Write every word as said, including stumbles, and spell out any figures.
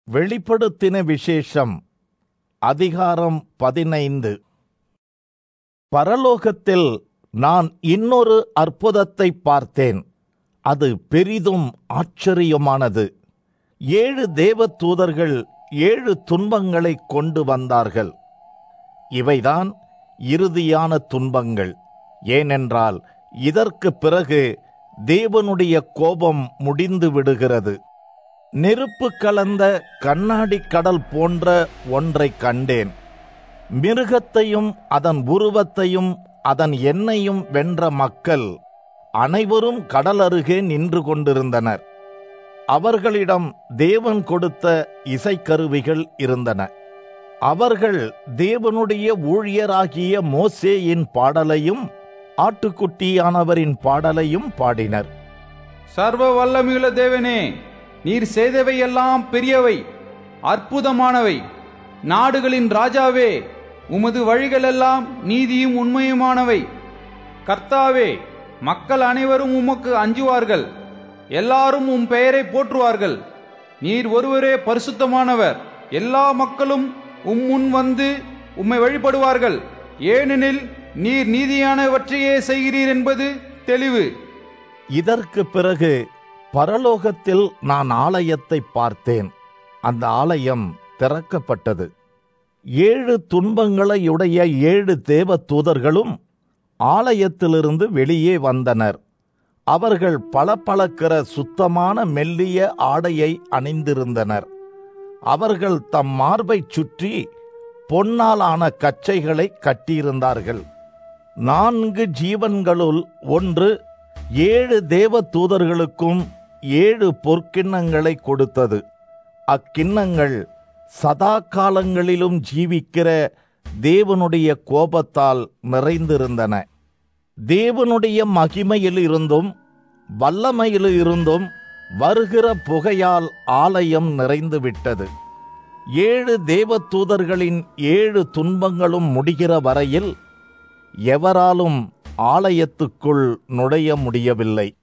வெளிப்படுத்தின விசேஷம் அதிகாரம் பதினைந்து. பரலோகத்தில் நான் இன்னொரு அற்புதத்தை பார்த்தேன். அது பெரிதும் ஆச்சரியமானது. ஏழு தேவதூதர்கள் ஏழு துன்பங்களை கொண்டு வந்தார்கள். இவைதான் இறுதியான துன்பங்கள். ஏனென்றால் இதற்கு பிறகு தேவனுடைய கோபம் முடிந்து விடுகிறது. நெருப்பு கலந்த கண்ணாடி கடல் போன்ற ஒன்றை கண்டேன். மிருகத்தையும் அதன் உருவத்தையும் அதன் எண்ணையும் வென்ற மக்கள் அனைவரும் கடல் அருகே நின்று கொண்டிருந்தனர். அவர்களிடம் தேவன் கொடுத்த இசைக்கருவிகள் இருந்தன. அவர்கள் தேவனுடைய ஊழியராகிய மோசேயின் பாடலையும் ஆட்டுக்குட்டியானவரின் பாடலையும் பாடினர். சர்வ வல்லமையுள்ள தேவனே, நீர் செய்தவை எல்லாம் பெரியவை, அற்புதமானவை. நாடுகளின் ராஜாவே, உமது வழிகள் எல்லாம் நீதியும் உண்மையுமானவை. கர்த்தாவே, மக்கள் அனைவரும் உமக்கு அஞ்சுவார்கள், எல்லாரும் உம் பெயரை போற்றுவார்கள். நீர் ஒருவரே பரிசுத்தமானவர். எல்லா மக்களும் உம் முன் வந்து உம்மை வழிபடுவார்கள். ஏனெனில் நீர் நீதியானவற்றையே செய்கிறீர் என்பது தெளிவு. இதற்கு பிறகு பரலோகத்தில் நான் ஆலயத்தை பார்த்தேன். அந்த ஆலயம் திறக்கப்பட்டது. ஏழு துன்பங்களையுடைய ஏழு தேவ தூதர்களும் ஆலயத்திலிருந்து வெளியே வந்தனர். அவர்கள் பளபளக்கிற சுத்தமான மெல்லிய ஆடையை அணிந்திருந்தனர். அவர்கள் தம் மார்பைச் சுற்றி பொன்னாலான கச்சைகளை கட்டியிருந்தார்கள். நான்கு ஜீவன்களுள் ஒன்று ஏழு தேவ தூதர்களுக்கும் ஏழு பொற்கிண்ணங்களை கொடுத்தது. அக்கிண்ணங்கள் சதா காலங்களிலும் ஜீவிக்கிற தேவனுடைய கோபத்தால் நிறைந்திருந்தன. தேவனுடைய மகிமையிலிருந்தும் வல்லமையிலிருந்தும் வருகிற புகையால் ஆலயம் நிறைந்துவிட்டது. ஏழு தேவ தூதர்களின் ஏழு துன்பங்களும் முடிகிற வரையில் எவராலும் ஆலயத்துக்குள் நுழைய முடியவில்லை.